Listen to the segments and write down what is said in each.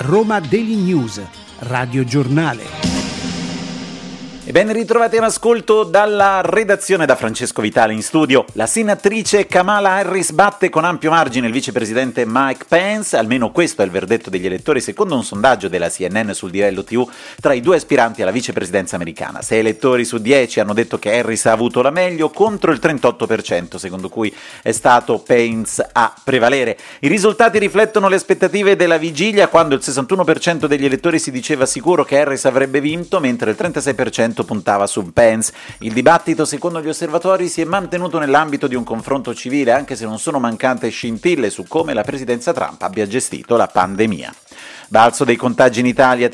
Roma Daily News, Radio Giornale. E ben ritrovati in ascolto dalla redazione, da Francesco Vitale in studio. La senatrice Kamala Harris batte con ampio margine il vicepresidente Mike Pence, almeno questo è il verdetto degli elettori secondo un sondaggio della CNN sul livello TV tra i due aspiranti alla vicepresidenza americana. 6 elettori su 10 hanno detto che Harris ha avuto la meglio, contro il 38% secondo cui è stato Pence a prevalere. I risultati riflettono le aspettative della vigilia, quando il 61% degli elettori si diceva sicuro che Harris avrebbe vinto, mentre il 36% puntava su Pence. Il dibattito, secondo gli osservatori, si è mantenuto nell'ambito di un confronto civile, anche se non sono mancate scintille su come la presidenza Trump abbia gestito la pandemia. Balzo dei contagi in Italia,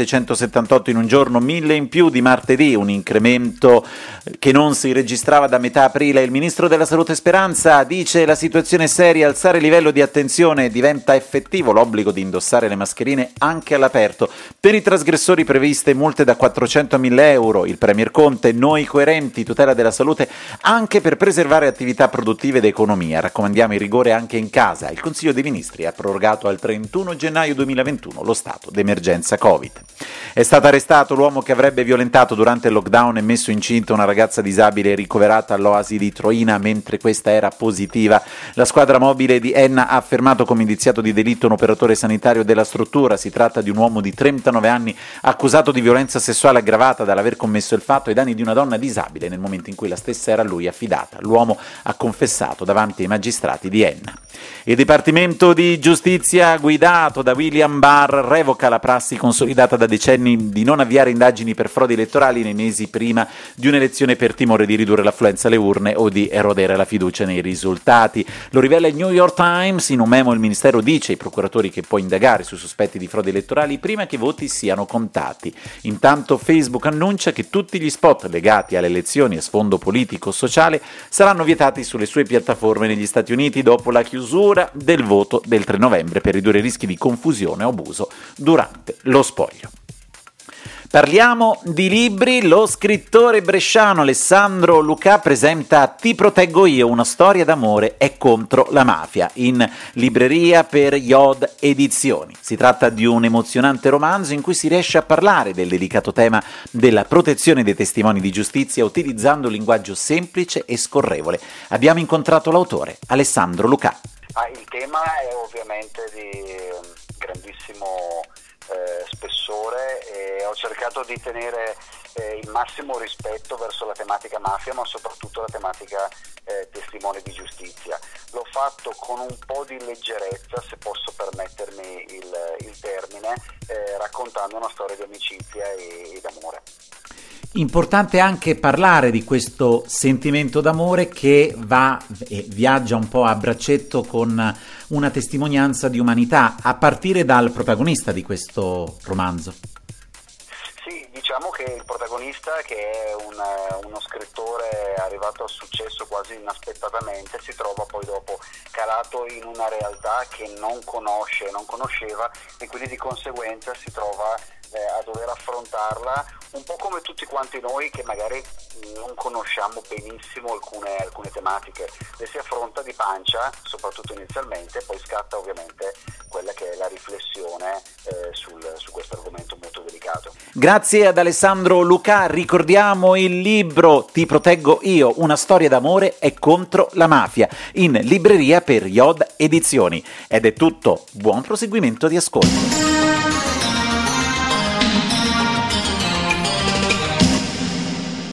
3.678 in un giorno, 1.000 in più di martedì, un incremento che non si registrava da metà aprile. Il ministro della Salute Speranza dice: la situazione è seria, alzare il livello di attenzione, diventa effettivo l'obbligo di indossare le mascherine anche all'aperto. Per i trasgressori previste multe da 400 a 1.000 euro. Il premier Conte: noi coerenti, tutela della salute anche per preservare attività produttive ed economia. Raccomandiamo il rigore anche in casa. Il Consiglio dei Ministri ha prorogato al 31 gennaio 2021 lo stato d'emergenza Covid. È stato arrestato l'uomo che avrebbe violentato durante il lockdown e messo incinta una ragazza disabile ricoverata all'Oasi di Troina mentre questa era positiva. La squadra mobile di Enna ha affermato come indiziato di delitto un operatore sanitario della struttura. Si tratta di un uomo di 39 anni accusato di violenza sessuale aggravata dall'aver commesso il fatto ai danni di una donna disabile nel momento in cui la stessa era a lui affidata. L'uomo ha confessato davanti ai magistrati di Enna. Il Dipartimento di Giustizia, guidato da William Barr, revoca la prassi consolidata da decenni di non avviare indagini per frodi elettorali nei mesi prima di un'elezione per timore di ridurre l'affluenza alle urne o di erodere la fiducia nei risultati. Lo rivela il New York Times. In un memo il Ministero dice ai procuratori che può indagare sui sospetti di frodi elettorali prima che i voti siano contati. Intanto Facebook annuncia che tutti gli spot legati alle elezioni a sfondo politico-sociale saranno vietati sulle sue piattaforme negli Stati Uniti dopo la chiusura del voto del 3 novembre per ridurre i rischi di confusione o abuso durante lo spoglio. Parliamo di libri. Lo scrittore bresciano Alessandro Lucà presenta Ti proteggo io, una storia d'amore e contro la mafia, in libreria per Iod Edizioni. Si tratta di un emozionante romanzo in cui si riesce a parlare del delicato tema della protezione dei testimoni di giustizia utilizzando un linguaggio semplice e scorrevole. Abbiamo incontrato l'autore, Alessandro Lucà. Il tema è ovviamente di grandissimo spessore e ho cercato di tenere il massimo rispetto verso la tematica mafia, ma soprattutto la tematica testimone di giustizia. L'ho fatto con un po' di leggerezza, se posso permettermi il termine, raccontando una storia di amicizia e d'amore. Importante anche parlare di questo sentimento d'amore che va e viaggia un po' a braccetto con una testimonianza di umanità, a partire dal protagonista di questo romanzo. Sì, diciamo che il protagonista, che è uno scrittore arrivato al successo quasi inaspettatamente, si trova poi dopo calato in una realtà che non conosceva e quindi di conseguenza si trova a dover affrontarla un po' come tutti quanti noi che magari non conosciamo benissimo alcune tematiche. Le si affronta di pancia, soprattutto inizialmente, poi scatta ovviamente quella che è la riflessione su questo argomento molto delicato. Grazie ad Alessandro Lucà. Ricordiamo il libro Ti proteggo io, una storia d'amore e contro la mafia, in libreria per Iod Edizioni. Ed è tutto, buon proseguimento di ascolto.